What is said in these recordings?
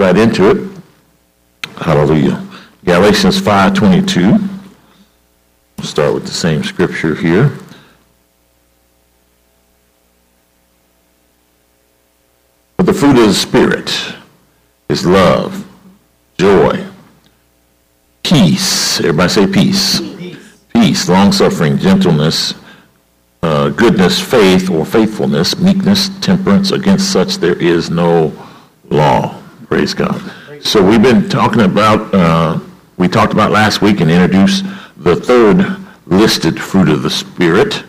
right into it. Hallelujah. Galatians 5:22. We'll start with the same scripture here. But the fruit of the Spirit is love, joy, peace. Everybody say peace. Peace, long-suffering, gentleness, goodness, faith or faithfulness, meekness, temperance. Against such there is no law. Praise God. So we've been talking about, we talked about last week and introduced the third listed fruit of the Spirit,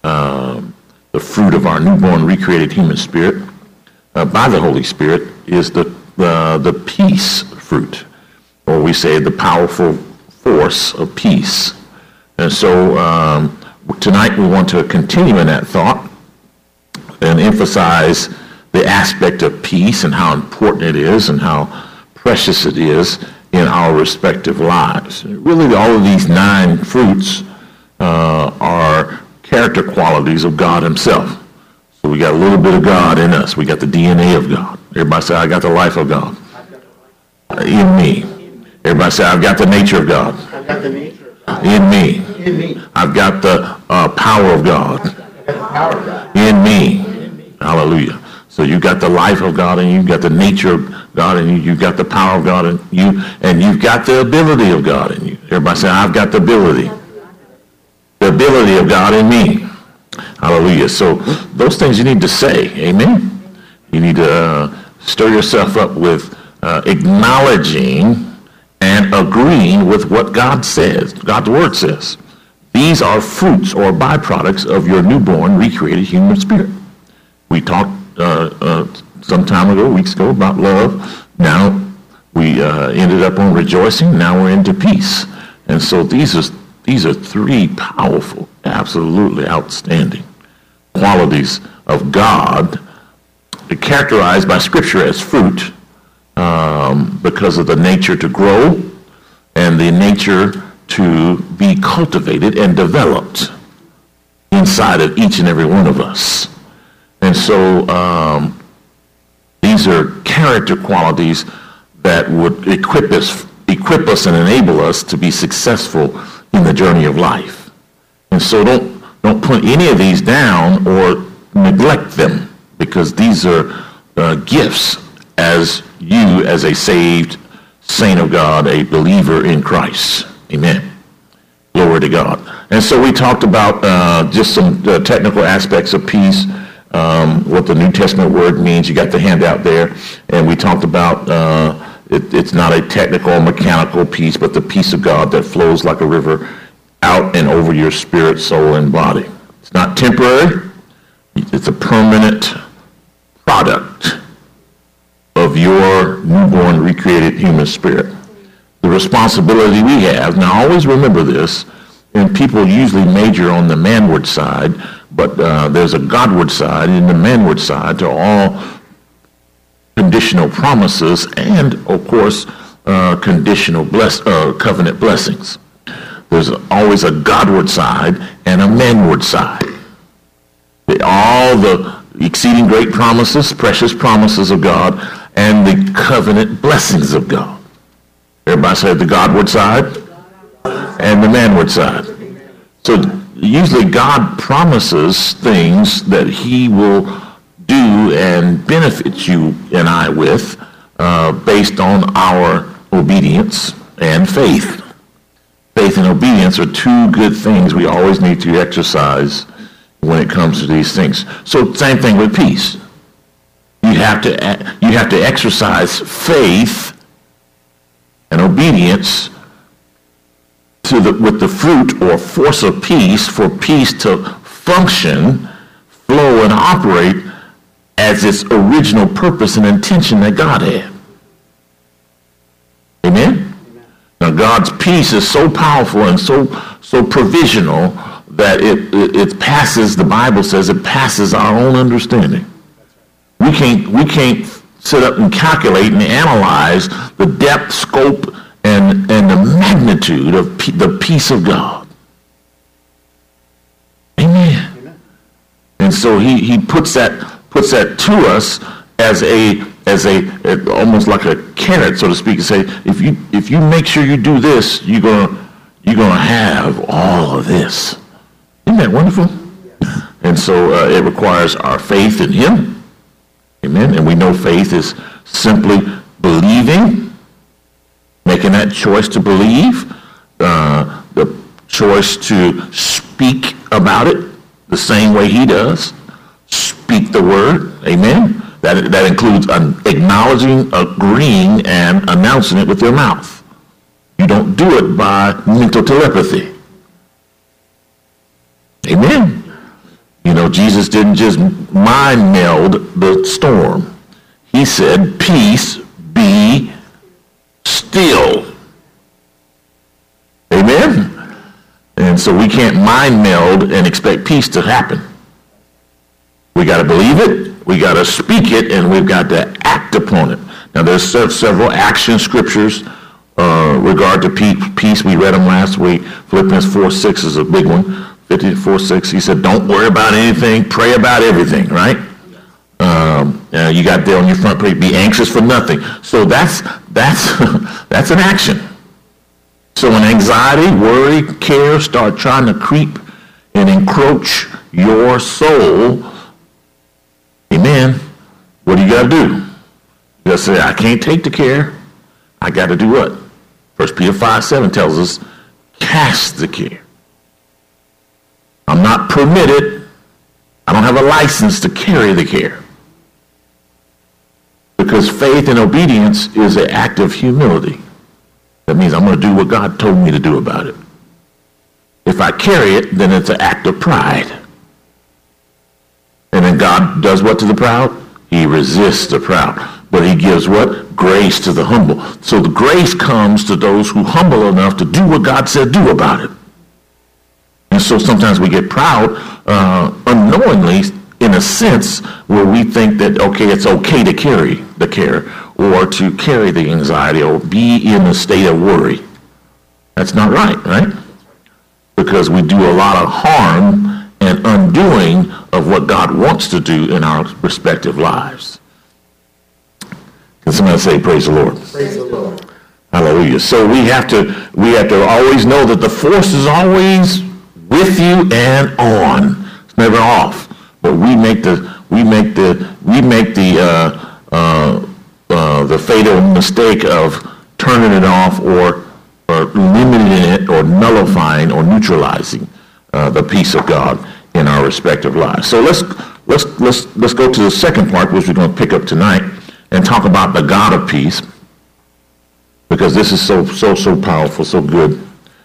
the fruit of our newborn recreated human spirit by the Holy Spirit is the peace fruit, or we say the powerful force of peace. And so tonight we want to continue in that thought and emphasize the aspect of peace and how important it is and how precious it is in our respective lives. Really, all of these 9 fruits are character qualities of God himself. So we got a little bit of God in us. We got the DNA of God. Everybody say, I got the life of God in me. Everybody say, I've got the nature of God in me. I've got the power of God in me. Hallelujah. So you got the life of God in you, got the nature of God in you, you've got the power of God in you, and you've got the ability of God in you. Everybody say, I've got the ability. The ability of God in me. Hallelujah. So those things you need to say. Amen. You need to stir yourself up with acknowledging and agreeing with what God says, God's word says. These are fruits or byproducts of your newborn recreated human spirit. We talked some time ago, weeks ago, about love. Now we ended up on rejoicing. Now we're into peace. And so these are 3 powerful, absolutely outstanding qualities of God, characterized by Scripture as fruit, because of the nature to grow and the nature to be cultivated and developed inside of each and every one of us. And so these are character qualities that would equip us and enable us to be successful in the journey of life. And so don't put any of these down or neglect them, because these are gifts as you, as a saved saint of God, a believer in Christ. Amen. Glory to God. And so we talked about just some technical aspects of peace, what the New Testament word means. You got the handout there. And we talked about it's not a technical, mechanical peace, but the peace of God that flows like a river out and over your spirit, soul, and body. It's not temporary. It's a permanent product of your newborn recreated human spirit. The responsibility we have, now always remember this, and people usually major on the manward side, but there's a Godward side and the manward side to all conditional promises and, of course, conditional covenant blessings. There's always a Godward side and a manward side. All the exceeding great promises, precious promises of God, and the covenant blessings of God. Everybody say the Godward side and the manward side. So usually God promises things that he will do and benefit you and I with based on our obedience and faith. Faith and obedience are 2 good things we always need to exercise when it comes to these things. So same thing with peace. You have to exercise faith and obedience with the fruit or force of peace for peace to function, flow, and operate as its original purpose and intention that God had. Amen? Now God's peace is so powerful and so provisional that it passes, the Bible says, it passes our own understanding. We can't sit up and calculate and analyze the depth, scope, and the magnitude of the peace of God. Amen. And so he puts that to us as a almost like a carrot, so to speak, and say, if you make sure you do this, you're gonna have all of this. Isn't that wonderful? And so it requires our faith in him. Amen. And we know faith is simply believing, making that choice to believe, the choice to speak about it the same way he does. Speak the word. Amen. That includes acknowledging, agreeing, and announcing it with your mouth. You don't do it by mental telepathy. Amen. You know, Jesus didn't just mind meld the storm. He said, peace, be still. Amen. And so we can't mind meld and expect peace to happen. We got to believe it, we got to speak it, and we've got to act upon it. Now, there's several action scriptures regard to peace. We read them last week. Philippians 4:6 is a big one. 4:6, he said, don't worry about anything, pray about everything, right? You got there on your front page, be anxious for nothing. So that's that's an action. So when anxiety, worry, care start trying to creep and encroach your soul, amen, what do you got to do? You got to say, I can't take the care. I got to do what? 1 Peter 5:7 tells us, cast the care. I'm not permitted. I don't have a license to carry the care. Because faith and obedience is an act of humility. That means I'm going to do what God told me to do about it. If I carry it, then it's an act of pride. And then God does what to the proud? He resists the proud. But he gives what? Grace to the humble. So the grace comes to those who humble enough to do what God said do about it. And so sometimes we get proud unknowingly, in a sense, where we think that, okay, it's okay to carry the care or to carry the anxiety or be in a state of worry. That's not right? Because we do a lot of harm and undoing of what God wants to do in our respective lives. Can somebody say, praise the Lord? Praise the Lord. Hallelujah. So we have to always know that the force is always with you and on. It's never off. But we make the fatal mistake of turning it off or limiting it or nullifying or neutralizing the peace of God in our respective lives. So let's go to the second part, which we're going to pick up tonight, and talk about the God of peace, because this is so powerful, so good.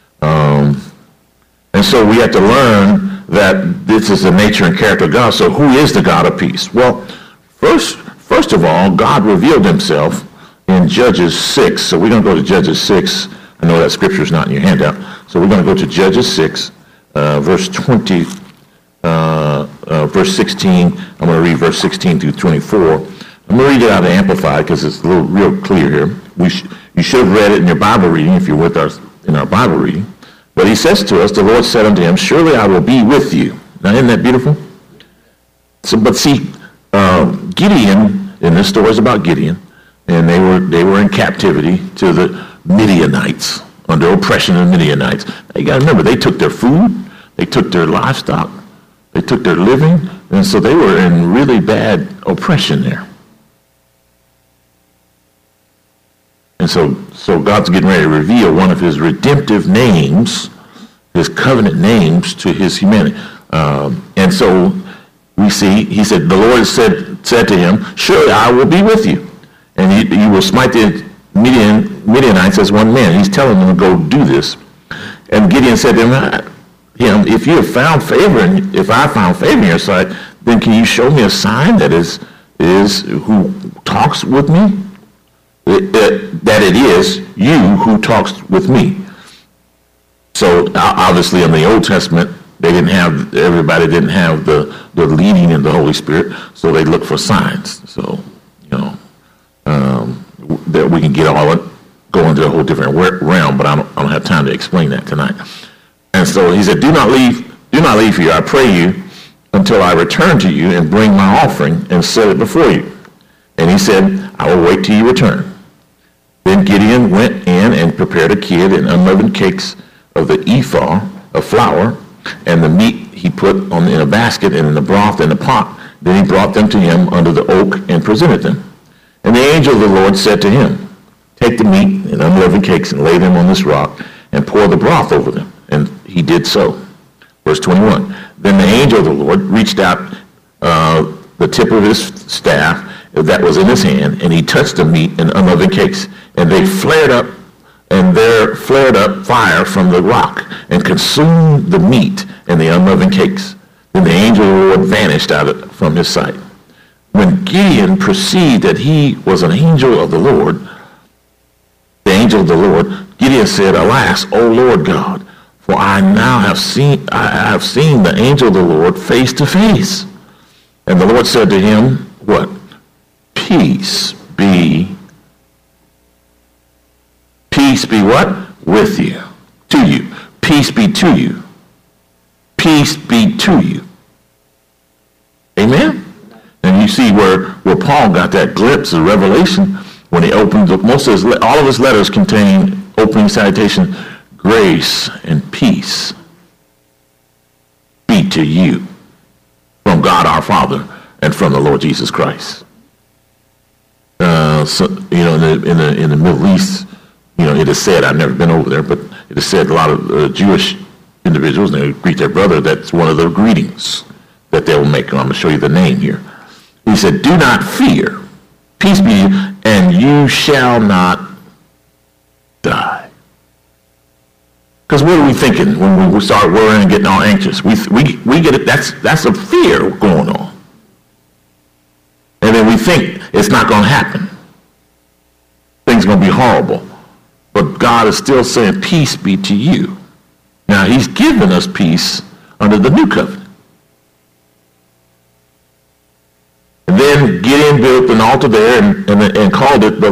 And so we have to learn that this is the nature and character of God. So who is the God of peace? Well, first of all, God revealed himself in Judges 6. So we're going to go to Judges 6. I know that scripture is not in your handout. So we're going to go to Judges 6, verse 20, verse 16. I'm going to read verse 16 through 24. I'm going to read it out of Amplified because it's real clear here. You should have read it in your Bible reading if you're with us in our Bible reading. But he says to us, the Lord said unto him, surely I will be with you. Now, isn't that beautiful? So, but see, Gideon, and this story is about Gideon, and they were in captivity to the Midianites, under oppression of the Midianites. Now, you got to remember, they took their food, they took their livestock, they took their living, and so they were in really bad oppression there. And so God's getting ready to reveal one of his redemptive names, his covenant names to his humanity. And so we see, he said, the Lord said to him, surely I will be with you. And you will smite the Midianites as one man. He's telling them to go do this. And Gideon said to him, if you have found favor, and if I found favor in your sight, then can you show me a sign that is who talks with me? That it is you who talks with me. So obviously in the Old Testament, everybody didn't have the leading in the Holy Spirit, so they looked for signs. So, that we can go into a whole different realm, but I don't have time to explain that tonight. And so he said, do not leave here, I pray you, until I return to you and bring my offering and set it before you. And he said, I will wait till you return. Then Gideon went in and prepared a kid and unleavened cakes of the ephah of flour, and the meat he put in a basket and in the broth in a pot. Then he brought them to him under the oak and presented them. And the angel of the Lord said to him, take the meat and unleavened cakes and lay them on this rock and pour the broth over them. And he did so. Verse 21. Then the angel of the Lord reached out the tip of his staff that was in his hand, and he touched the meat and unleavened cakes, and they flared up, and there flared up fire from the rock and consumed the meat and the unleavened cakes. Then the angel of the Lord vanished from his sight. When Gideon perceived that he was an angel of the Lord, Gideon said, alas, O Lord God, for I have seen the angel of the Lord face to face. And the Lord said to him, what? Peace be what? With you. To you. Peace be to you. Peace be to you. Amen? And you see where Paul got that glimpse of revelation when he opened all of his letters contain opening salutation, grace and peace be to you from God our Father and from the Lord Jesus Christ. In the Middle East, it is said, I've never been over there, but it is said a lot of Jewish individuals, they greet their brother, that's one of their greetings that they will make. And I'm going to show you the name here. He said, do not fear. Peace be to you, and you shall not die. Because what are we thinking when we start worrying and getting all anxious? We get it. That's a fear going on. And then we think it's not going to happen. Things are going to be horrible. But God is still saying, peace be to you. Now, he's given us peace under the new covenant. And then Gideon built an altar there and called it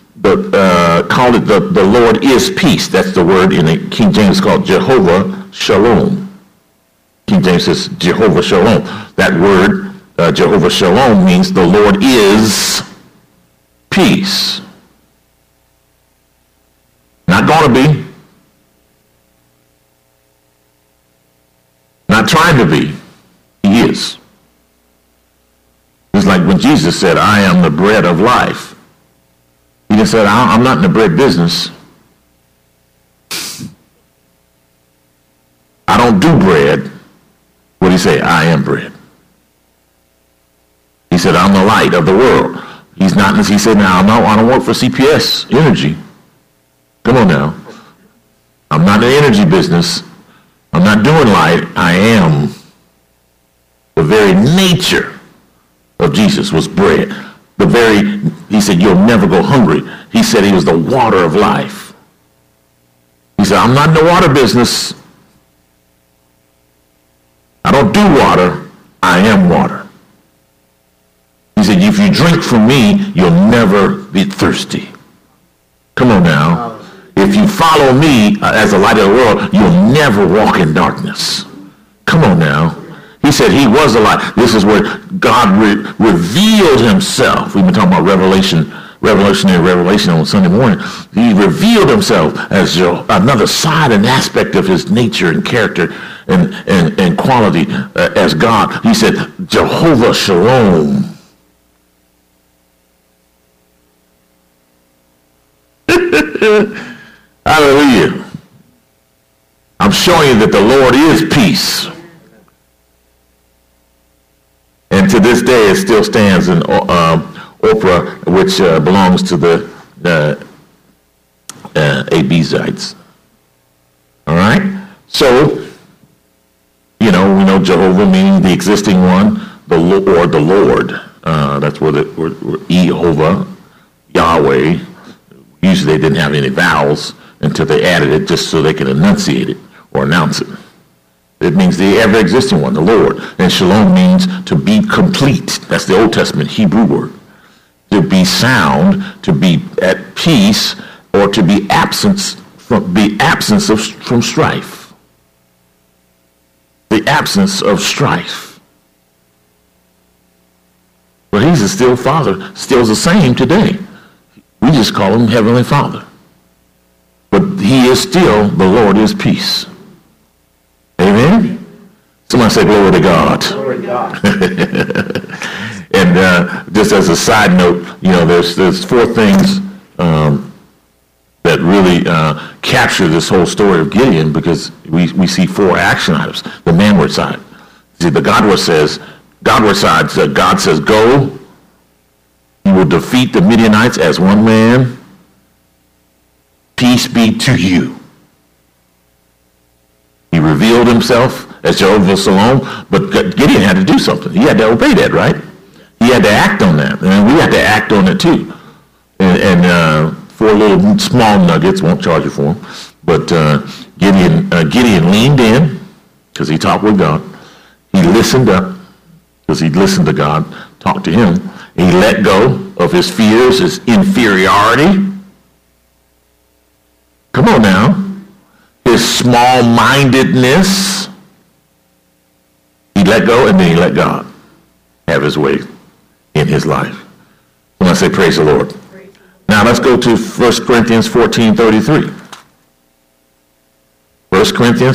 the Lord is peace. That's the word in the King James called Jehovah Shalom. King James says Jehovah Shalom. That word Jehovah Shalom means the Lord is peace. Not going to be. Not trying to be. He is. It's like when Jesus said, I am the bread of life. He just said, I'm not in the bread business. I don't do bread. What did he say? I am bread. He said, I'm the light of the world. He said, now, I don't work for CPS Energy. Come on now. I'm not in the energy business. I'm not doing light. I am. The very nature of Jesus was bread. He said, you'll never go hungry. He said he was the water of life. He said, I'm not in the water business. I don't do water. I am water. He said, if you drink from me, you'll never be thirsty. Come on now. If you follow me as the light of the world, you'll never walk in darkness. Come on now. He said he was the light. This is where God revealed himself. We've been talking about revelation on Sunday morning. He revealed himself as another side and aspect of his nature and character and quality as God. He said, Jehovah Shalom. Hallelujah. I'm showing you that the Lord is peace. And to this day, it still stands in Oprah, which belongs to the Abiezrites. All right? So, we know Jehovah meaning the existing one, or the Lord. That's where Jehovah, Yahweh. Usually they didn't have any vowels until they added it just so they could enunciate it or announce it. It means the ever-existing one, the Lord. And shalom means to be complete. That's the Old Testament Hebrew word. To be sound, to be at peace, or to be absence from strife. The absence of strife. But he's still Father, still the same today. We just call him Heavenly Father. But he is still, the Lord is peace. Amen? Somebody say glory to God. Glory to God. And just as a side note, there's four things that really capture this whole story of Gideon, because we see four action items. The manward side. See, the Godward side, God says, go. You will defeat the Midianites as one man. Peace be to you. He revealed himself as Jehovah Shalom, but Gideon had to do something. He had to obey that, right? He had to act on that, and we had to act on it too. And four little small nuggets, won't charge you for them, but Gideon leaned in because he talked with God. He listened up because he listened to God, talked to him. He let go of his fears, his inferiority. Come on now. His small-mindedness. He let go, and then he let God have his way in his life. When I say praise the Lord. Now let's go to 1 Corinthians 14:33. 1 Corinthians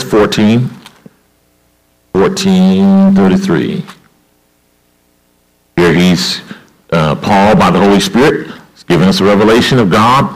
14:33. Here he's Paul, by the Holy Spirit, is giving us a revelation of God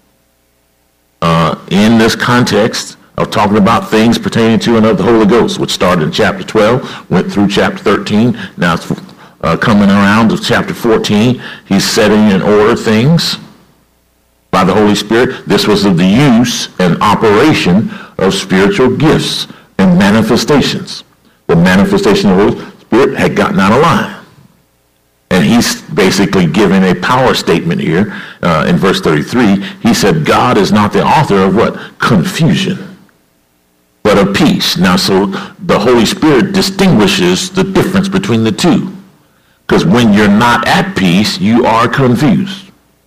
in this context of talking about things pertaining to and of the Holy Ghost, which started in chapter 12, went through chapter 13. Now it's coming around to chapter 14. He's setting in order things by the Holy Spirit. This was of the use and operation of spiritual gifts and manifestations. The manifestation of the Holy Spirit had gotten out of line. And he's basically giving a power statement here in verse 33. He said, God is not the author of what? Confusion, but of peace. Now, so the Holy Spirit distinguishes the difference between the two. Because when you're not at peace, you are confused.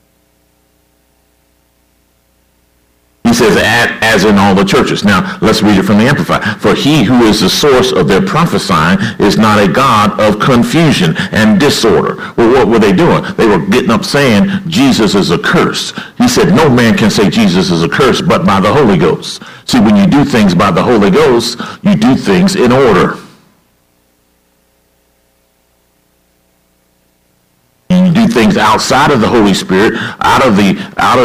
He says, as in all the churches. Now, let's read it from the Amplified. For he who is the source of their prophesying is not a God of confusion and disorder. Well, what were they doing? They were getting up saying Jesus is a curse. He said, no man can say Jesus is a curse but by the Holy Ghost. See, when you do things by the Holy Ghost, you do things in order. Things outside of the Holy Spirit, out of the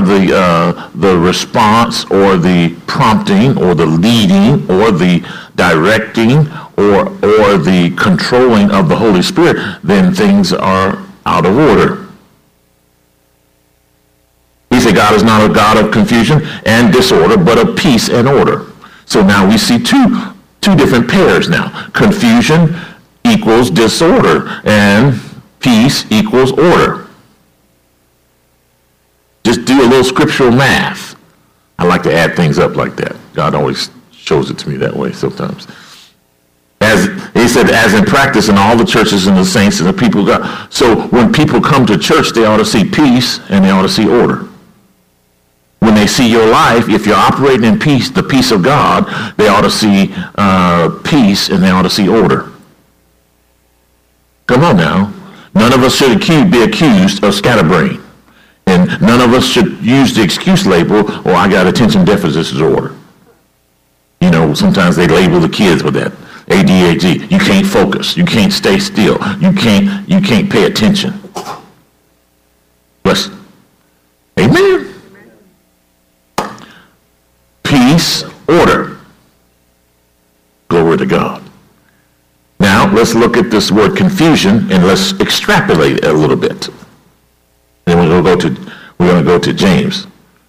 response or the prompting or the leading or the directing or the controlling of the Holy Spirit, then things are out of order. He said God is not a God of confusion and disorder, but of peace and order. So now we see two different pairs now. Confusion equals disorder, and peace equals order. Just do a little scriptural math. I like to add things up like that. God always shows it to me that way sometimes. As he said, as in practice in all the churches and the saints and the people of God. So when people come to church, they ought to see peace and they ought to see order. When they see your life, if you're operating in peace, the peace of God, they ought to see peace and they ought to see order. Come on now. None of us should be accused of scatterbrain. And none of us should use the excuse label, oh, I got attention deficit disorder. Sometimes they label the kids with that. ADHD. You can't focus. You can't stay still. You can't pay attention. Bless. Amen. Peace, order. Glory to God. Now, let's look at this word confusion and let's extrapolate it a little bit. And then we're going to go to James.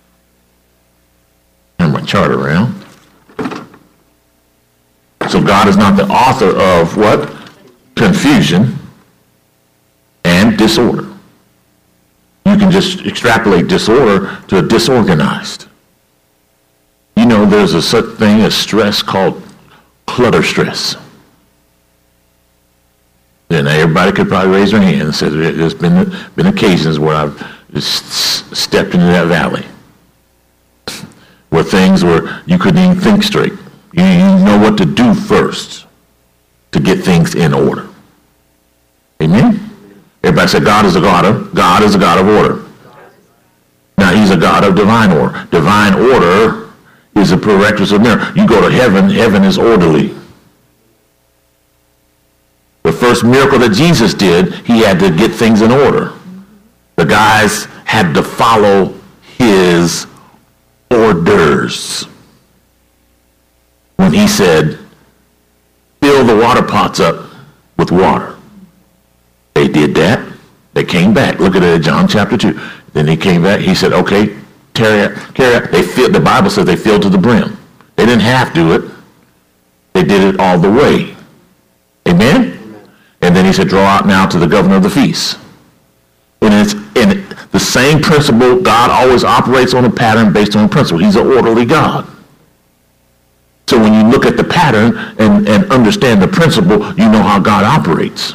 Turn my chart around. So God is not the author of what? Confusion and disorder. You can just extrapolate disorder to disorganized. There's a such thing as stress called clutter stress. And everybody could probably raise their hand and say there's been occasions where I've just stepped into that valley where things where you couldn't even think straight. You know what to do first to get things in order. Amen? Everybody say God is a God of order. Now Now, he's a God of divine order. Divine order is a prerequisite of miracle. You go to heaven, heaven is orderly. The first miracle that Jesus did, he had to get things in order. The guys had to follow his orders. When he said, fill the water pots up with water. They did that. They came back. Look at it in John chapter 2. Then he came back. He said, okay, carry out. They filled, the Bible says they filled to the brim. They didn't have to do it. They did it all the way. Amen? And then he said, draw out now to the governor of the feast. And it's in the same principle. God always operates on a pattern based on a principle. He's an orderly God. So when you look at the pattern and understand the principle, you know how God operates.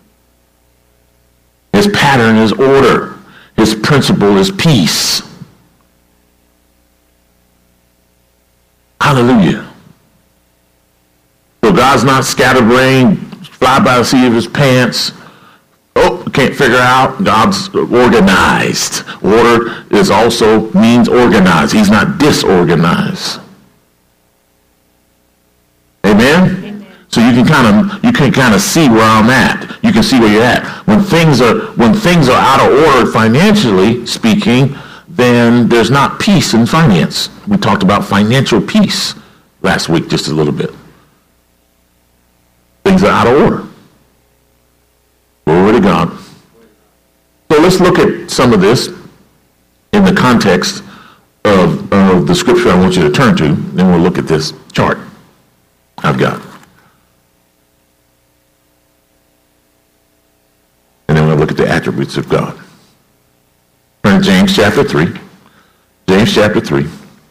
His pattern is order. His principle is peace. Hallelujah. So God's not scatterbrained, fly by the seat of his pants. Oh, can't figure out. God's organized. Order is also means organized. He's not disorganized. Amen? Amen. So you can kind of see where I'm at. You can see where you're at. When things are out of order financially speaking, then there's not peace in finance. We talked about financial peace last week just a little bit. Things are out of order. Glory to God. So let's look at some of this in the context of the scripture I want you to turn to. Then we'll look at this chart I've got. And then we'll look at the attributes of God. Turn to James chapter 3. James chapter 3.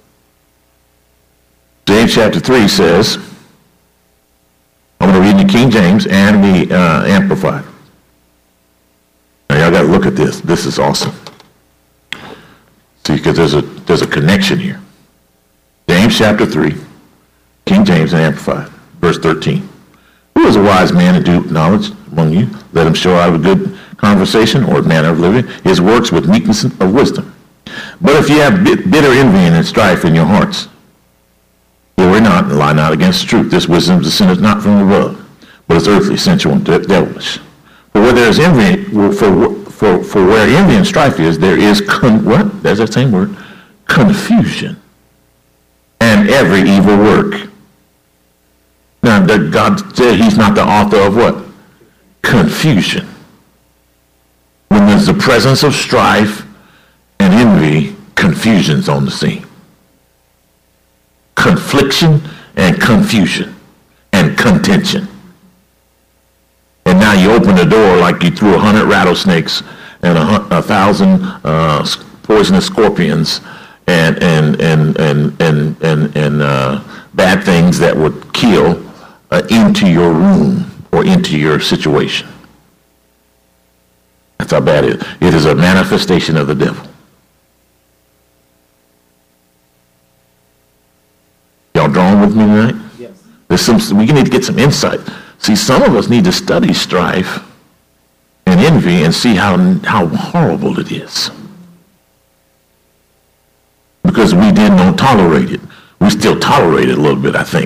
James chapter 3 says, I'm going to read the King James and the Amplified. Now y'all got to look at this. This is awesome. See, because there's a connection here. James chapter 3, King James and Amplified, verse 13. Who is a wise man and do knowledge among you? Let him show out of a good conversation or manner of living his works with meekness of wisdom. But if you have bitter envy and strife in your hearts, glory not and lie not against the truth. This wisdom descendeth not from above, but is earthly, sensual, and devilish. For where there is envy, for where envy and strife is, there is what? There's that same word, confusion, and every evil work. Now, God said he's not the author of what? Confusion. When there's the presence of strife and envy, confusion's on the scene. Confliction and confusion and contention. And now you open the door like you threw 100 rattlesnakes and 1,000 poisonous scorpions and bad things that would kill into your room or into your situation. That's how bad it is. It is a manifestation of the devil. Y'all drawn with me tonight? Yes. We need to get some insight. See, some of us need to study strife and envy and see how horrible it is. Because we then don't tolerate it. We still tolerate it a little bit, I think.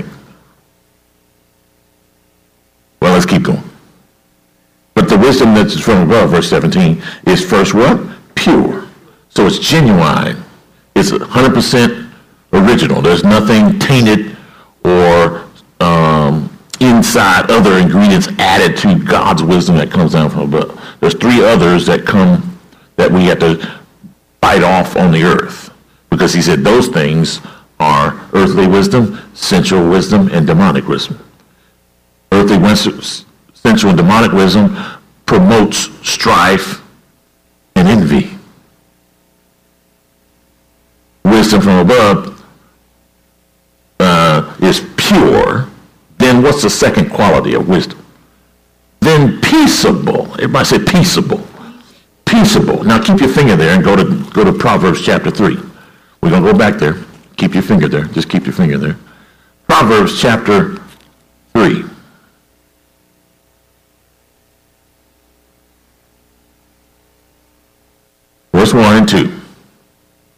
Well, let's keep going. But the wisdom that's from above, verse 17, is first what? Pure. So it's genuine. It's 100% original. There's nothing tainted or inside other ingredients added to God's wisdom that comes down from above. There's three others that we have to fight off on the earth. Because he said those things are earthly wisdom, sensual wisdom, and demonic wisdom. Earthly wisdom, sensual and demonic wisdom promotes strife and envy. Wisdom from above is pure. Then what's the second quality of wisdom? Then peaceable. Everybody say peaceable. Peaceable. Now keep your finger there and go to Proverbs chapter 3. We're going to go back there. Keep your finger there. Just keep your finger there. Proverbs chapter 3. Verse 1 and 2.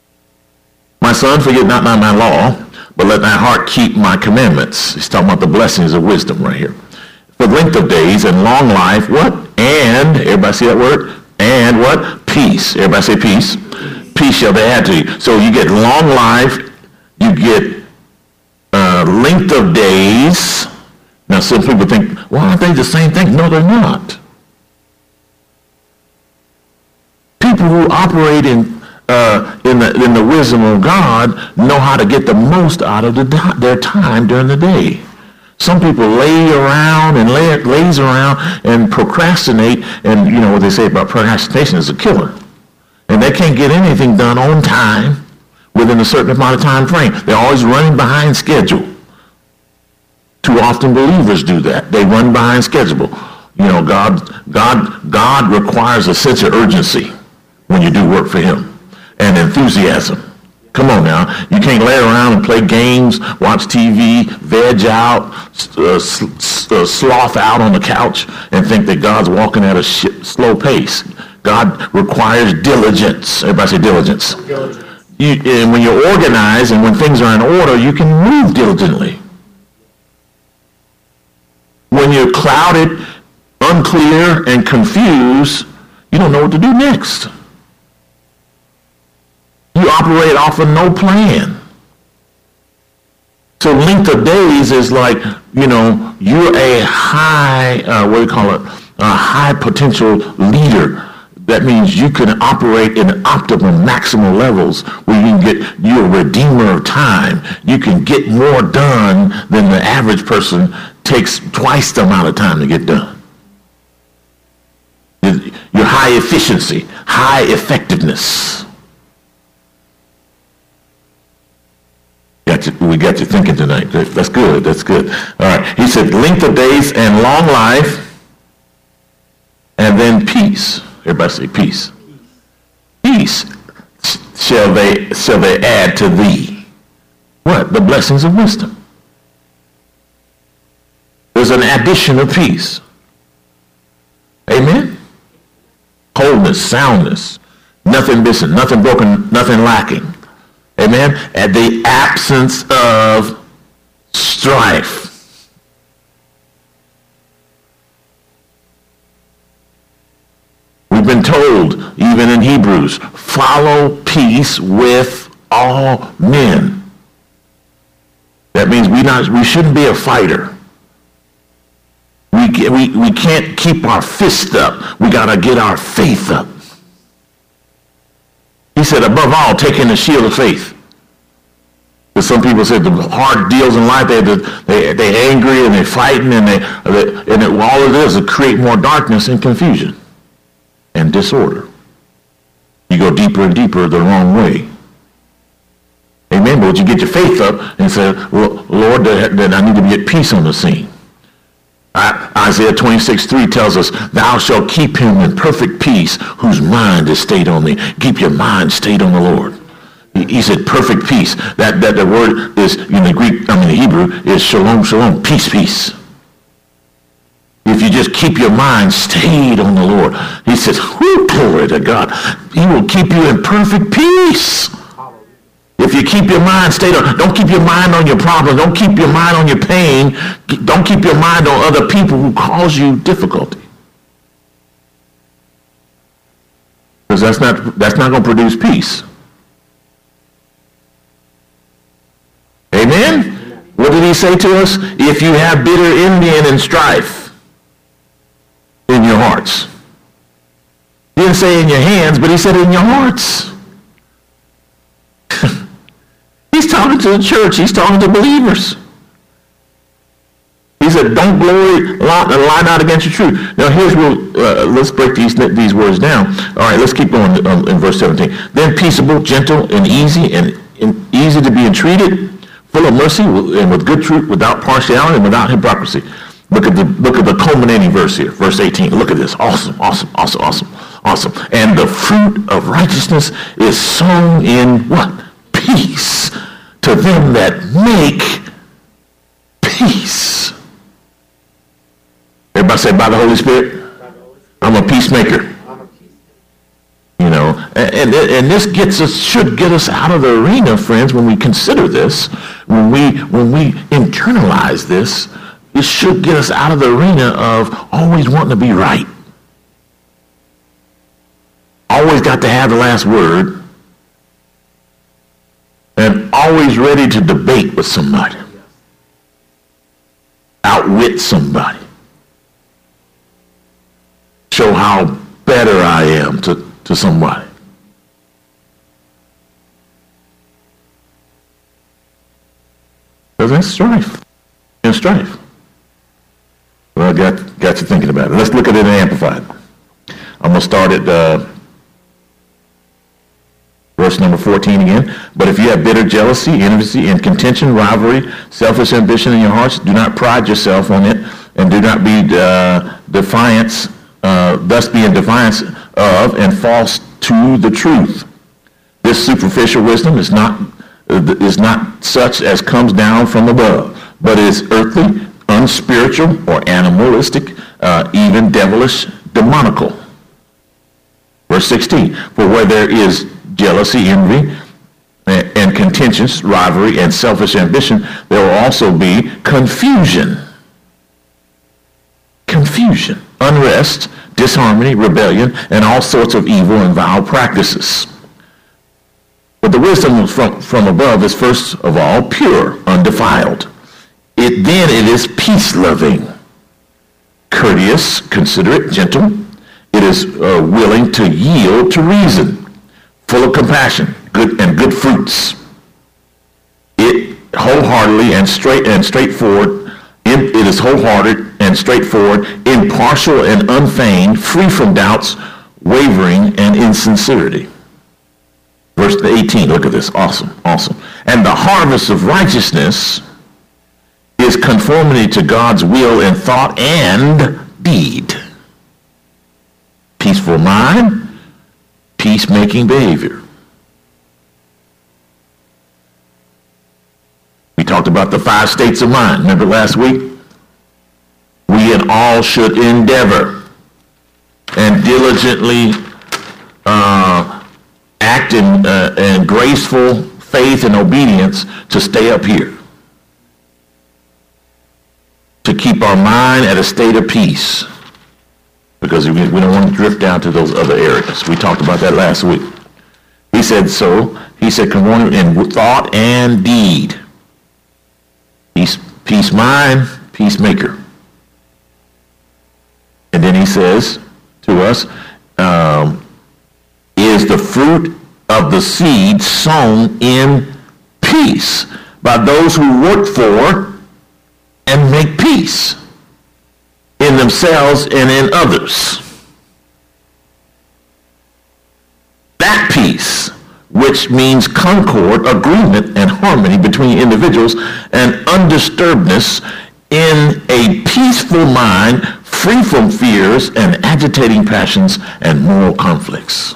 son, forget not my law, but let thy heart keep my commandments. He's talking about the blessings of wisdom right here. For length of days and long life, what? And, everybody see that word? And what? Peace. Everybody say peace. Peace shall they add to you. So you get long life, you get length of days. Now some people think, well, aren't they the same thing? No, they're not. People who operate in the wisdom of God know how to get the most out of their time during the day. Some people laze around and procrastinate, and you know what they say about procrastination is a killer. And they can't get anything done on time within a certain amount of time frame. They're always running behind schedule. Too often believers do that. They run behind schedule. You know, God requires a sense of urgency when you do work for him, and enthusiasm. Come on now. You can't lay around and play games, watch TV, veg out, sloth out on the couch, and think that God's walking at a slow pace. God requires diligence. Everybody say diligence. And when you're organized and when things are in order, you can move diligently. When you're clouded, unclear, and confused, you don't know what to do next. You operate off of no plan. So length of days is like, you know, you're a high, a high potential leader. That means you can operate in optimal, maximal levels where you're a redeemer of time. You can get more done than the average person takes twice the amount of time to get done. Your high efficiency, high effectiveness. We got you thinking tonight. That's good. That's good. All right. He said, length of days and long life, and then peace. Everybody say peace. Peace shall they add to thee. What? The blessings of wisdom. There's an addition of peace. Amen? Wholeness, soundness, nothing missing, nothing broken, nothing lacking. Amen? At the absence of strife. We've been told, even in Hebrews, follow peace with all men. That means we shouldn't be a fighter. We can't keep our fist up. We got to get our faith up. He said, above all, taking the shield of faith. Because some people said the hard deals in life, they're angry and they're fighting, and all it is create more darkness and confusion and disorder. You go deeper and deeper the wrong way. Amen. But you get your faith up and say, well, Lord, then I need to be at peace on the scene. Isaiah 26:3 tells us, thou shalt keep him in perfect peace whose mind is stayed on thee. Keep your mind stayed on the Lord. He said perfect peace. That the word is in the Hebrew is shalom, shalom, peace, peace. If you just keep your mind stayed on the Lord, he says, whoo, glory to God. He will keep you in perfect peace. If you keep your mind stayed on, don't keep your mind on your problems. Don't keep your mind on your pain. Don't keep your mind on other people who cause you difficulty. Because that's not going to produce peace. Amen? What did he say to us? If you have bitter envy and strife in your hearts. He didn't say in your hands, but he said in your hearts. He's talking to the church. He's talking to believers. He said, don't lie not against the truth. Now here's where, let's break these words down. All right, let's keep going in verse 17. Then peaceable, gentle, and easy to be entreated, full of mercy, and with good truth, without partiality, and without hypocrisy. Look at the culminating verse here, verse 18. Look at this. Awesome. And the fruit of righteousness is sown in what? Peace to them that make peace. Everybody say, by the Holy Spirit, I'm a peacemaker. You know, and this should get us out of the arena, friends, when we consider this, when we internalize this, it should get us out of the arena of always wanting to be right. Always got to have the last word, and always ready to debate with somebody, outwit somebody, show how better I am to somebody. Because that's strife. And strife. Well, I got you thinking about it. Let's look at it in Amplified. I'm going to start at verse number 14 again. But if you have bitter jealousy, envy, and contention, rivalry, selfish ambition in your hearts, do not pride yourself on it, and do not be thus be in defiance of and false to the truth. This superficial wisdom is not such as comes down from above, but is earthly, unspiritual, or animalistic, even devilish, demonical. Verse 16, for where there is jealousy, envy, and contentions, rivalry, and selfish ambition, there will also be confusion. Confusion, unrest, disharmony, rebellion, and all sorts of evil and vile practices. But the wisdom from above is first of all pure, undefiled. Then it is peace-loving, courteous, considerate, gentle. It is willing to yield to reason, full of compassion, good fruits. It wholeheartedly and straightforward. It is wholehearted and straightforward, impartial and unfeigned, free from doubts, wavering, and insincerity. Verse 18, look at this. Awesome. And the harvest of righteousness is conformity to God's will in thought and deed. Peaceful mind, peacemaking behavior. We talked about the 5 states of mind. Remember last week? We in all should endeavor and diligently act in graceful faith and obedience to stay up here. To keep our mind at a state of peace. Because we don't want to drift down to those other areas. We talked about that last week. He said conformity in thought and deed. Peace mind, peacemaker. And then he says to us, is the fruit of the seed sown in peace by those who work for and make peace in themselves and in others. That peace, which means concord, agreement, and harmony between individuals, and undisturbedness in a peaceful mind, free from fears and agitating passions and moral conflicts.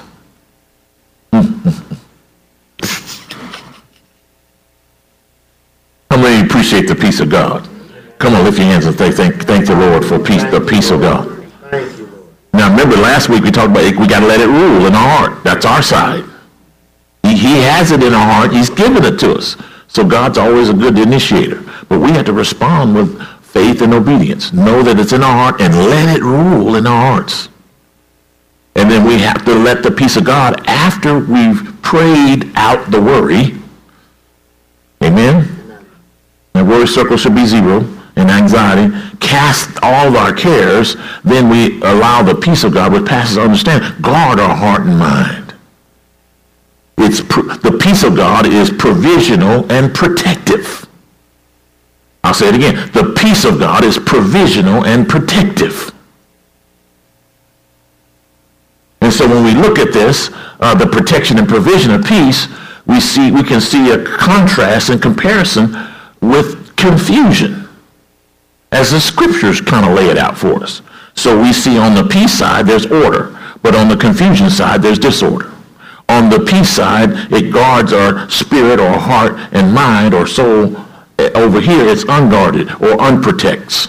How many appreciate the peace of God? Come on, lift your hands and thank the Lord for peace, the peace of God. Now remember, last week we talked about we got to let it rule in our heart. That's our side. He has it in our heart. He's given it to us. So God's always a good initiator. But we have to respond with faith and obedience. Know that it's in our heart and let it rule in our hearts. And then we have to let the peace of God, after we've prayed out the worry, amen? The worry circle should be 0 in anxiety. Cast all of our cares, then we allow the peace of God, which passes understanding, guard our heart and mind. The peace of God is provisional and protective. I'll say it again. The peace of God is provisional and protective. And so when we look at this, the protection and provision of peace, we can see a contrast and comparison with confusion, as the scriptures kind of lay it out for us. So we see on the peace side, there's order, but on the confusion side, there's disorder. On the peace side, it guards our spirit or heart and mind or soul. Over here, it's unguarded or unprotects.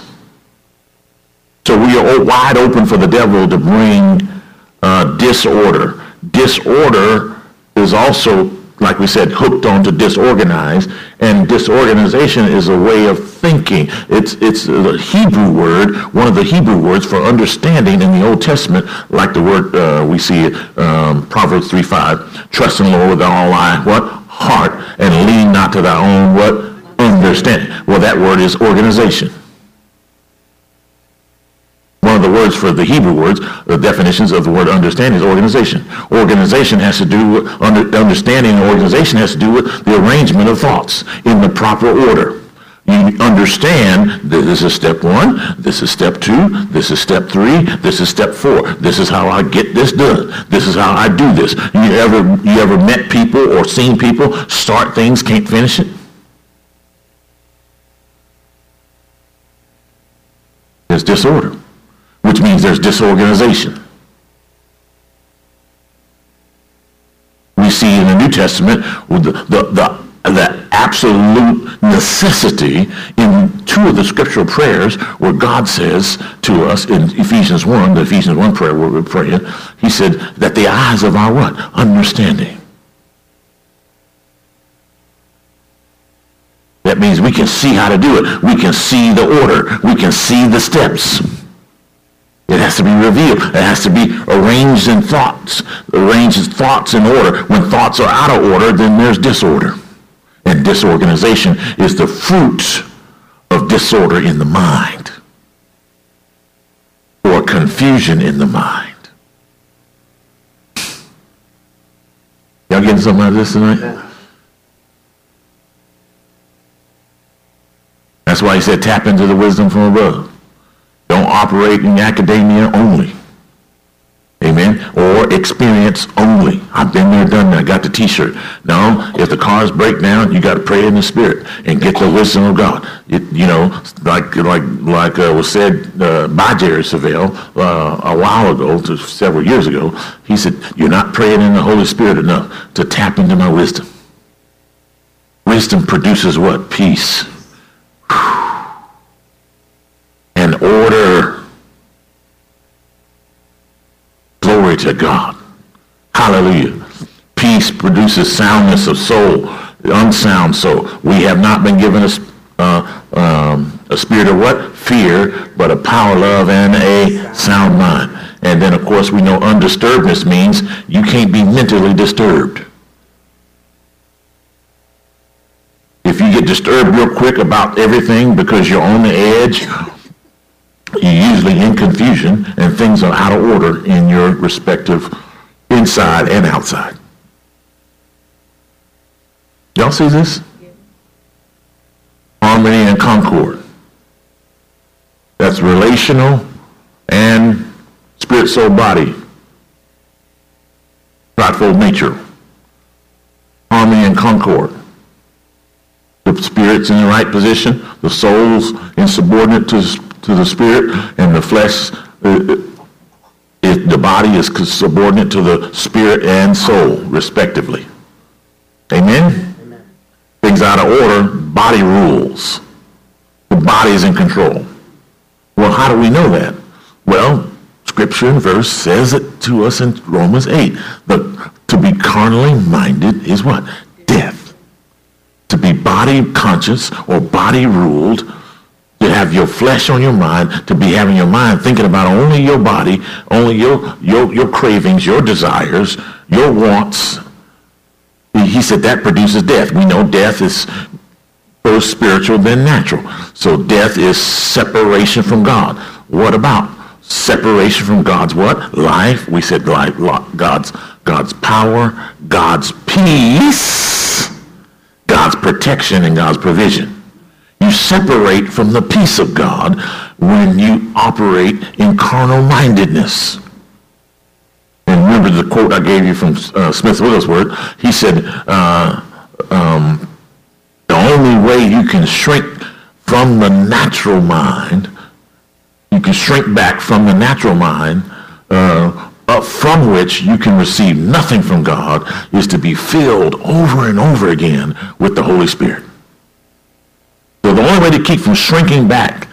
So we are wide open for the devil to bring disorder, disorder is also, like we said, hooked onto disorganized, and disorganization is a way of thinking. It's a Hebrew word, one of the Hebrew words for understanding in the Old Testament, like the word we see Proverbs 3:5, trust in the Lord with all thy heart, and lean not to thy own understanding. Well, that word is organization. One of the words for the Hebrew words, the definitions of the word understanding, is organization. Organization has to do with understanding, and organization has to do with the arrangement of thoughts in the proper order. You understand this is step 1, this is step 2, this is step 3, this is step 4. This is how I get this done. This is how I do this. You ever met people or seen people start things, can't finish it? There's disorder, which means there's disorganization. We see in the New Testament the absolute necessity in 2 of the scriptural prayers where God says to us in Ephesians 1, the Ephesians 1 prayer where we're praying, he said that the eyes of our understanding. That means we can see how to do it. We can see the order. We can see the steps. It has to be revealed. It has to be arranged in thoughts. Arranged thoughts in order. When thoughts are out of order, then there's disorder. And disorganization is the fruit of disorder in the mind, or confusion in the mind. Y'all getting something out of this tonight? That's why he said tap into the wisdom from above. Don't operate in academia only. Amen. Or experience only. I've been there, done that. Got the t-shirt. No, if the cars break down, you got to pray in the spirit and get the wisdom of God. Like was said by Jerry Savelle a while ago, several years ago. He said, you're not praying in the Holy Spirit enough to tap into my wisdom. Wisdom produces what? Peace. And order. Glory to God. Hallelujah. Peace produces soundness of soul, unsound soul. We have not been given a spirit of what? Fear, but a power, love, and a sound mind. And then, of course, we know undisturbedness means you can't be mentally disturbed. If you get disturbed real quick about everything because you're on the edge, you're usually in confusion and things are out of order in your respective inside and outside. Y'all see this? Harmony and concord. That's relational and spirit, soul, body. Trifold nature. Harmony and concord. The spirit's in the right position, the soul's insubordinate to the spirit, and the flesh, the body is subordinate to the spirit and soul, respectively. Amen? Amen. Things out of order, body rules. The body's in control. Well, how do we know that? Well, Scripture and verse says it to us in Romans 8. To be carnally minded is what? Death. To be body conscious or body ruled, to have your flesh on your mind, to be having your mind thinking about only your body, only your cravings, your desires, your wants. He said that produces death. We know death is first spiritual, then natural. So death is separation from God. What about separation from God's what? Life. We said life, God's power, God's peace, God's protection, and God's provision. You separate from the peace of God when you operate in carnal mindedness. And remember the quote I gave you from Smith Wigglesworth. He said, the only way you can shrink from the natural mind, you can shrink back from the natural mind, up from which you can receive nothing from God, is to be filled over and over again with the Holy Spirit. So the only way to keep from shrinking back,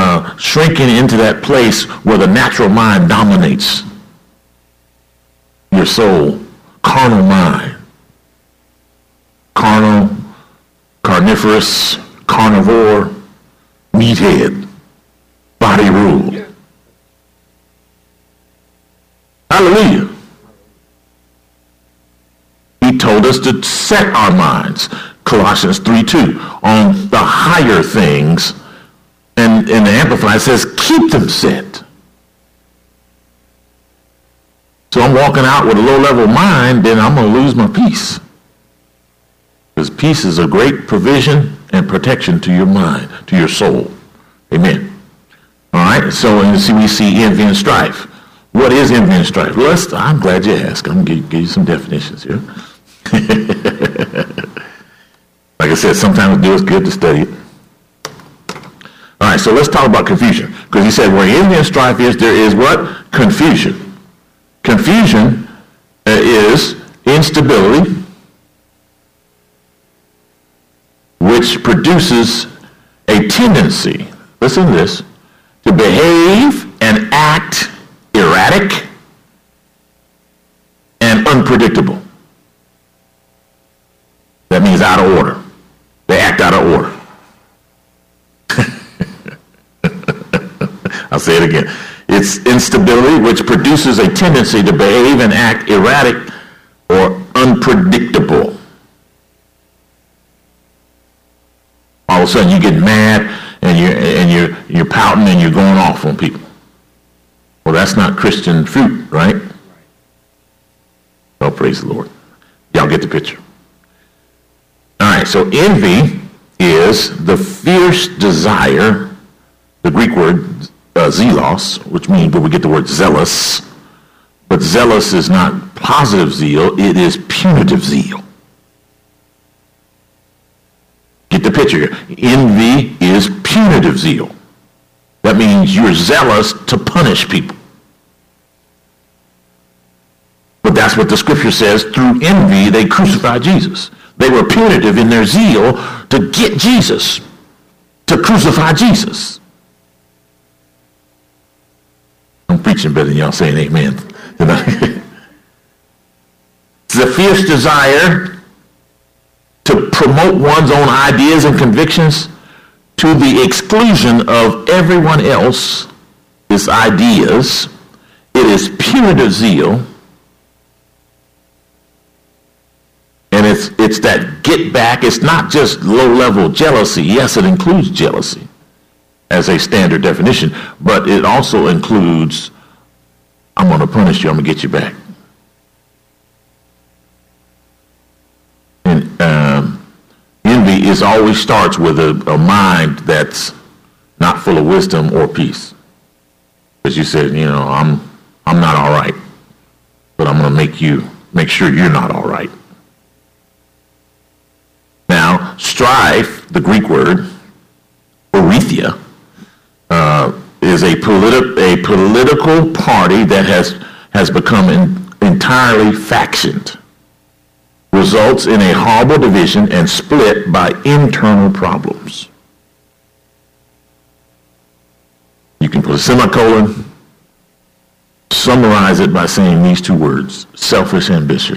shrinking into that place where the natural mind dominates, your soul, carnal mind, carnal, carnivorous, carnivore, meathead, body rule. Yeah. Hallelujah. He told us to set our minds, Colossians 3:2, on the higher things. And in the Amplified, it says, keep them set. So I'm walking out with a low-level mind, then I'm going to lose my peace. Because peace is a great provision and protection to your mind, to your soul. Amen. All right, so we see envy and strife. What is envy and strife? Well, I'm glad you asked. I'm going to give you some definitions here. Like I said, sometimes it's good to study it. All right, so let's talk about confusion. Because he said where envy and strife is, there is what? Confusion. Confusion is instability, which produces a tendency, listen to this, to behave and act erratic and unpredictable. That means out of order. They act out of order. I'll say it again. It's instability which produces a tendency to behave and act erratic or unpredictable. All of a sudden you get mad and you're pouting and you're going off on people. Well, that's not Christian fruit, right? Oh, praise the Lord. Y'all get the picture. All right, so envy is the fierce desire, the Greek word zelos, which means where we get the word zealous. But zealous is not positive zeal, it is punitive zeal. Get the picture here. Envy is punitive zeal. That means you're zealous to punish people. But that's what the scripture says. Through envy, they crucified Jesus. They were punitive in their zeal to get Jesus, to crucify Jesus. I'm preaching better than y'all saying amen tonight. It's a fierce desire to promote one's own ideas and convictions to the exclusion of everyone else's ideas. It is punitive zeal. And it's that get back. It's not just low-level jealousy. Yes, it includes jealousy as a standard definition, but it also includes, I'm going to punish you, I'm going to get you back. And envy always starts with a mind that's not full of wisdom or peace. As you said, I'm not all right, but I'm going to make sure you're not all right. Now, strife, the Greek word, orethia, is a political party that has become entirely factioned, results in a horrible division and split by internal problems. You can put a semicolon, summarize it by saying these two words: selfish ambition.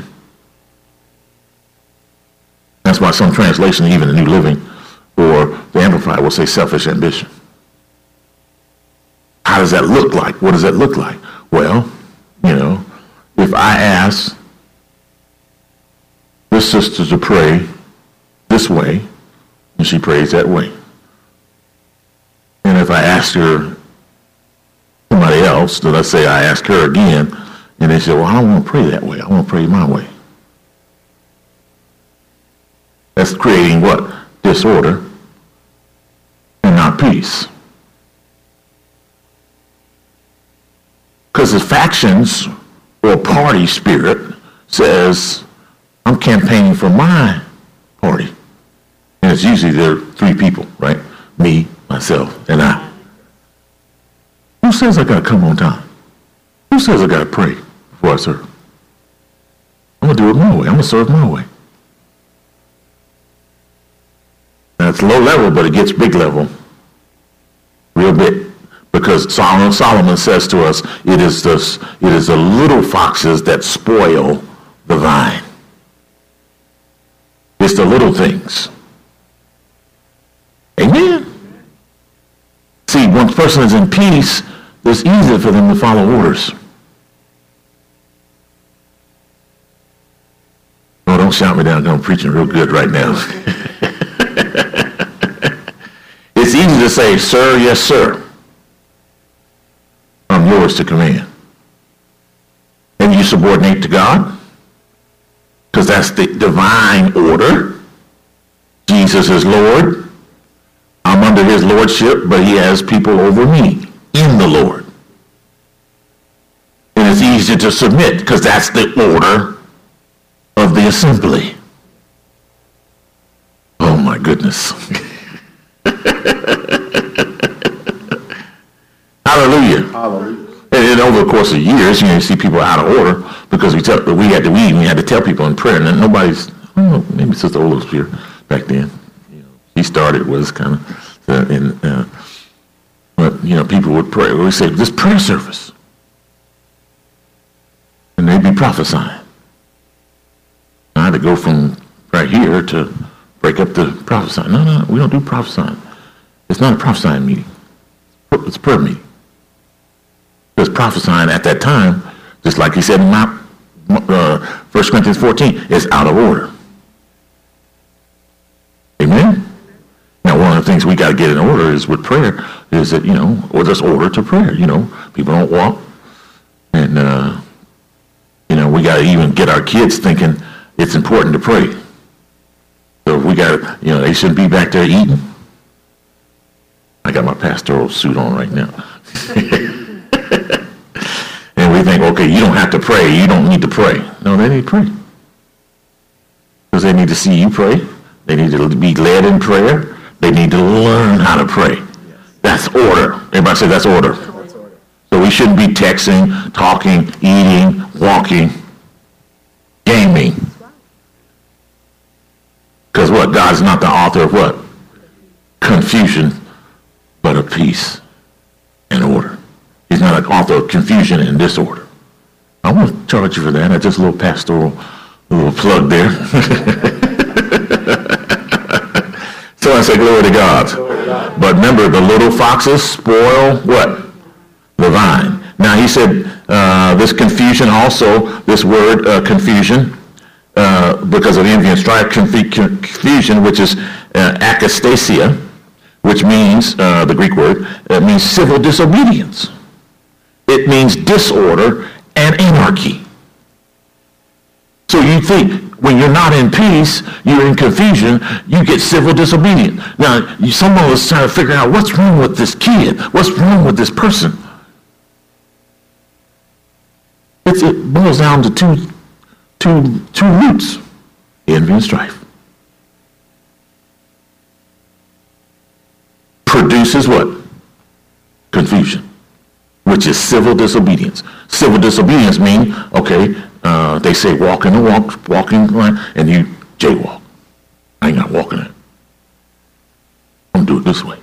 That's why some translations, even the New Living or the Amplified, will say selfish ambition. How does that look like? What does that look like? Well, if I ask this sister to pray this way, and she prays that way. And if I ask her somebody else, then let's say I ask her again, and they say, well, I don't want to pray that way. I want to pray my way. That's creating what? Disorder and not peace. Because the factions or party spirit says, I'm campaigning for my party. And it's usually there are three people, right? Me, myself, and I. Who says I got to come on time? Who says I got to pray before I serve? I'm going to do it my way. I'm going to serve my way. Now, it's low level, but it gets big level real big. Because Solomon says to us, it is the little foxes that spoil the vine. It's the little things. Amen. See, once a person is in peace, it's easier for them to follow orders. Oh, don't shout me down because I'm preaching real good right now. It's easy to say, sir, yes, sir. I'm yours to command. And you subordinate to God, because that's the divine order. Jesus is Lord. I'm under his lordship, but he has people over me in the Lord. And it's easy to submit, because that's the order of the assembly. Oh my goodness. Hallelujah. Hallelujah. And over the course of years, you see people out of order because we had to tell people in prayer, and then nobody's. I don't know, maybe Sister Ola was here back then. He started was kind of, but people would pray. We say this prayer service, and they'd be prophesying. I had to go from right here to break up the prophesying. No, we don't do prophesying. It's not a prophesying meeting. It's a prayer meeting. Because prophesying at that time, just like he said in 1 Corinthians 14, is out of order. Amen? Now, one of the things we got to get in order is with prayer, is that, or there's order to prayer. People don't walk. And, we got to even get our kids thinking it's important to pray. So we got to, they shouldn't be back there eating. I got my pastoral suit on right now. And we think, okay, you don't have to pray. You don't need to pray. No, they need to pray. Because they need to see you pray. They need to be led in prayer. They need to learn how to pray. Yes. That's order. Everybody say that's order. That's order. So we shouldn't be texting, talking, eating, walking, gaming. Because what? God's not the author of what? Confusion, but of peace and order. He's not an author of confusion and disorder. I want to charge you for that. That's just a little pastoral, little plug there. So I say glory to God. But remember, the little foxes spoil what? The vine. Now he said this confusion also, this word confusion, because of envy and strife, confusion, which is akastasia, which means, the Greek word, it means civil disobedience. It means disorder and anarchy. So you think when you're not in peace, you're in confusion, you get civil disobedience. Now, someone was trying to figure out what's wrong with this kid, what's wrong with this person. It boils down to two roots: envy and strife. Produces what? Confusion, which is civil disobedience. Civil disobedience means, okay, they say walk in the walking line, and you jaywalk. I ain't got walking it. I'm gonna do it this way.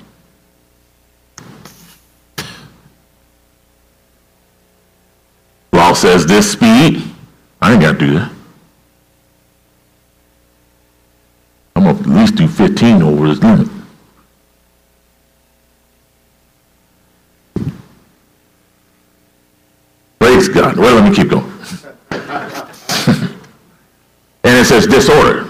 Law says this speed. I ain't got to do that. I'm gonna at least do 15 over this limit. Praise God. Well, let me keep going. And it says disorder.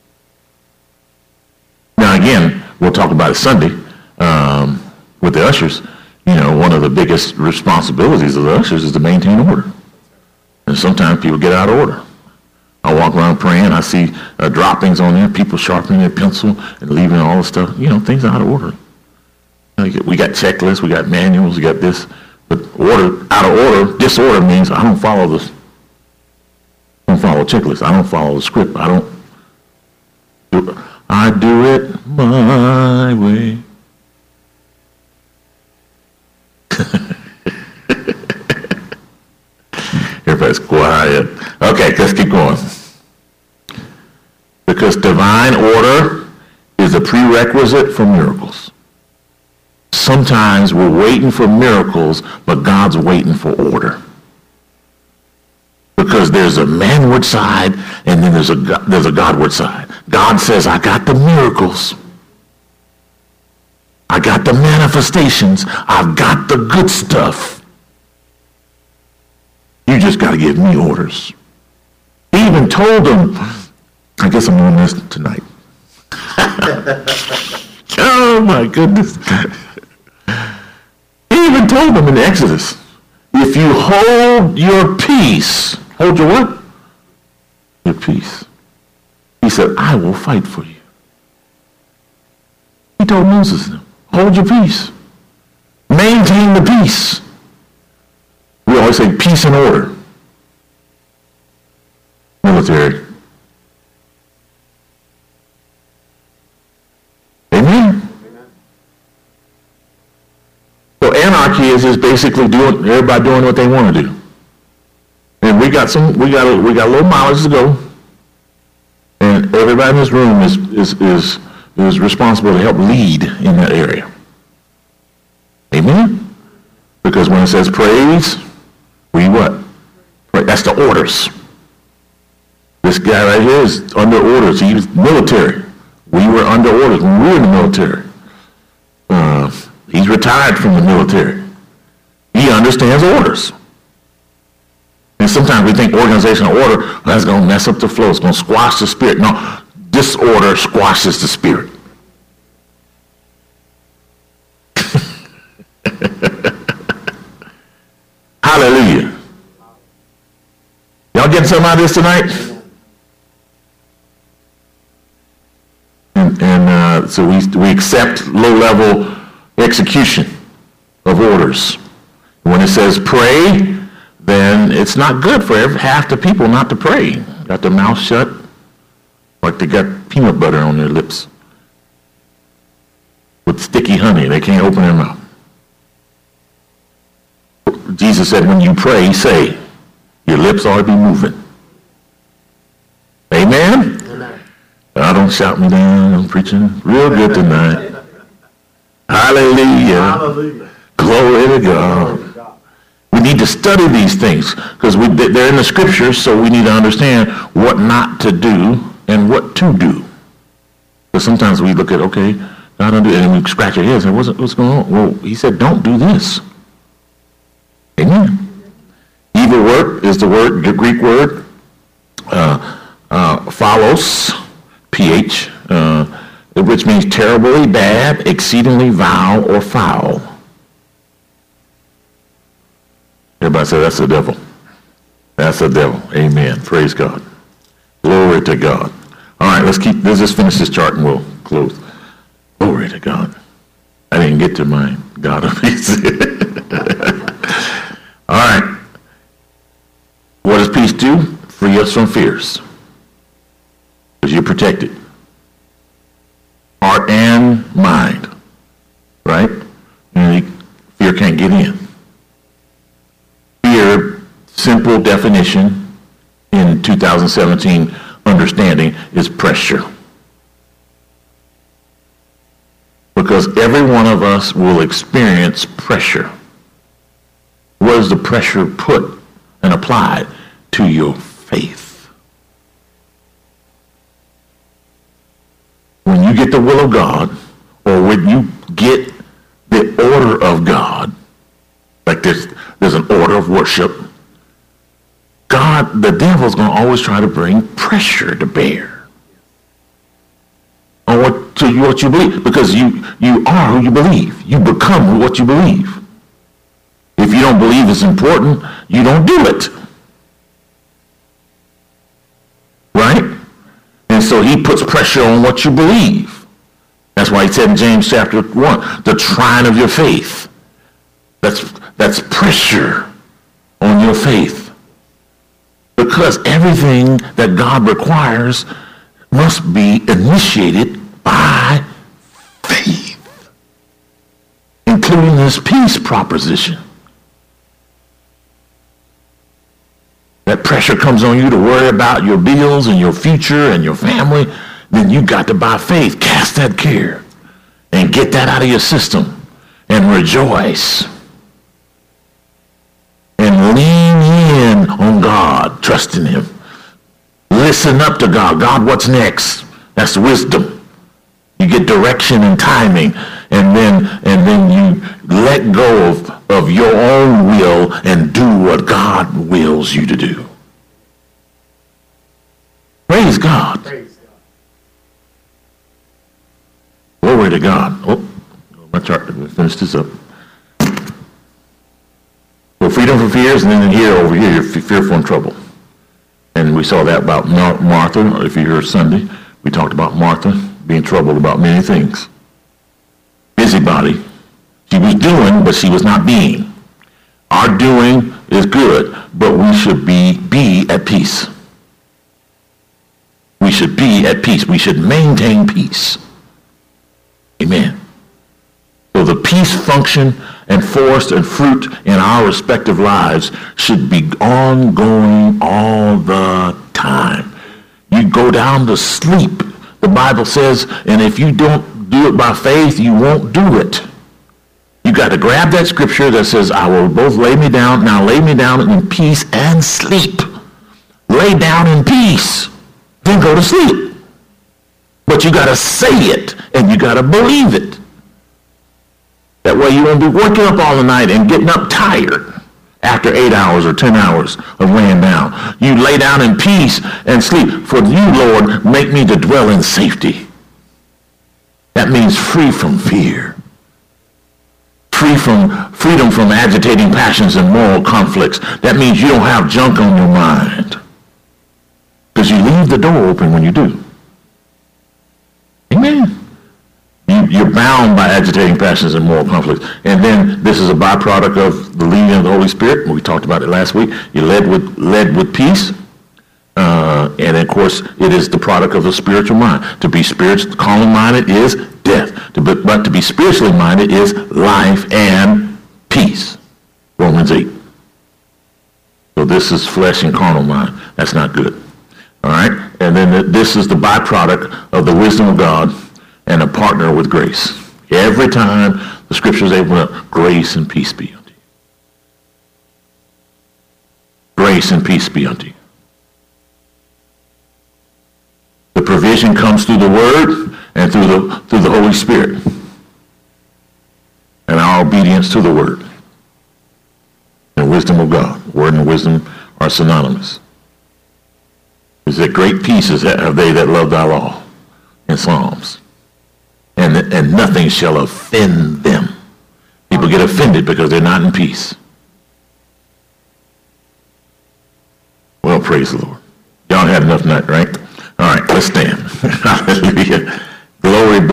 Now again, we'll talk about it Sunday with the ushers. One of the biggest responsibilities of the ushers is to maintain order. And sometimes people get out of order. I walk around praying, I see droppings on there, people sharpening their pencil and leaving all the stuff. Things are out of order. We got checklists, we got manuals, we got this. But order, out of order, disorder means I don't follow this. I don't follow a checklist. I don't follow the script. I do it my way. Everybody's quiet. Okay, let's keep going. Because divine order is a prerequisite for miracles. Sometimes we're waiting for miracles, but God's waiting for order. Because there's a manward side, and then there's a Godward side. God says, I got the miracles. I got the manifestations. I've got the good stuff. You just got to give me orders. He even told them, I guess I'm doing this tonight. Oh my goodness. He even told them in Exodus, if you hold your peace, hold your what? Your peace. He said, I will fight for you. He told Moses, hold your peace. Maintain the peace. We always say peace and order. Military. Amen? So anarchy is just basically everybody doing what they want to do. And we got a little mileage to go. And everybody in this room is responsible to help lead in that area. Amen? Because when it says praise, we what? That's the orders. This guy right here is under orders. He was military. We were under orders when we were in the military. He's retired from the military. He understands orders. And sometimes we think organizational order, that's going to mess up the flow. It's going to squash the spirit. No, disorder squashes the spirit. Hallelujah. Y'all getting something out of this tonight? And so we accept low-level execution of orders. When it says pray, then it's not good for half the people not to pray. Got their mouth shut, like they got peanut butter on their lips with sticky honey. They can't open their mouth. Jesus said, when you pray, say, your lips ought to be moving. Amen? Amen. Oh, don't shout me down. I'm preaching real good tonight. Hallelujah. Hallelujah. Glory to God. We need to study these things because they're in the scriptures, so we need to understand what not to do and what to do. Because sometimes we look at, okay, God don't do it, and we scratch our heads and what's going on? Well, he said, don't do this. Amen. Evil work is the Greek word, phalos, ph, which means terribly bad, exceedingly vile, or foul. Everybody say, that's the devil. That's the devil. Amen. Praise God. Glory to God. All right, let's just finish this chart and we'll close. Glory to God. I didn't get to my God of peace. All right. What does peace do? Free us from fears. Because you're protected. Heart and mind. Right? And fear can't get in. Fear, simple definition in 2017 understanding, is pressure. Because every one of us will experience pressure. Where is the pressure put and applied? To your faith. When you get the will of God, or when you get the order of God, like there's an order of worship, God, the devil's going to always try to bring pressure to bear on what you believe, because you are who you believe. You become what you believe. If you don't believe it's important, you don't do it. Right? And so he puts pressure on what you believe. That's why he said in James chapter 1, the trying of your faith. That's pressure on your faith. Because everything that God requires must be initiated by faith, including this peace proposition. That pressure comes on you to worry about your bills and your future and your family, then you got to, by faith, cast that care and get that out of your system and rejoice. And lean in on God, trust in him. Listen up to God. God, what's next? That's wisdom. You get direction and timing, and then you let go of your own will and do what God wills you to do. Praise God. Praise God. Glory to God. Oh, my chart. Let me finish this up. Well, freedom from fears, and then here, over here, you're fearful and trouble. And we saw that about Martha. If you heard Sunday, we talked about Martha being troubled about many things. Busybody. She was doing, but she was not being. Our doing is good, but we should be at peace. We should be at peace. We should maintain peace. Amen. So the peace function and force and fruit in our respective lives should be ongoing all the time. You go down to sleep, the Bible says, and if you don't do it by faith, you won't do it. You got to grab that scripture that says, I will both lay me down, now lay me down in peace and sleep. Lay down in peace, then go to sleep. But you got to say it, and you got to believe it. That way you won't be working up all the night and getting up tired after 8 hours or 10 hours of laying down. You lay down in peace and sleep. For you, Lord, make me to dwell in safety. That means free from fear. Freedom from agitating passions and moral conflicts. That means you don't have junk on your mind. Because you leave the door open when you do. Amen. You're bound by agitating passions and moral conflicts. And then this is a byproduct of the leading of the Holy Spirit. We talked about it last week. You're led with peace. And of course, it is the product of the spiritual mind. To be carnally minded is death. But to be spiritually minded is life and peace. Romans 8. So this is flesh and carnal mind. That's not good. All right? And then this is the byproduct of the wisdom of God and a partner with grace. Every time the scriptures open up, grace and peace be unto you. Grace and peace be unto you. The provision comes through the Word and through the Holy Spirit. And our obedience to the Word. And wisdom of God. Word and wisdom are synonymous. Is that great peace have they that love thy law in Psalms. And nothing shall offend them. People get offended because they're not in peace. Well, praise the Lord. Y'all had enough tonight, right? All right, let's stand. Hallelujah. Glory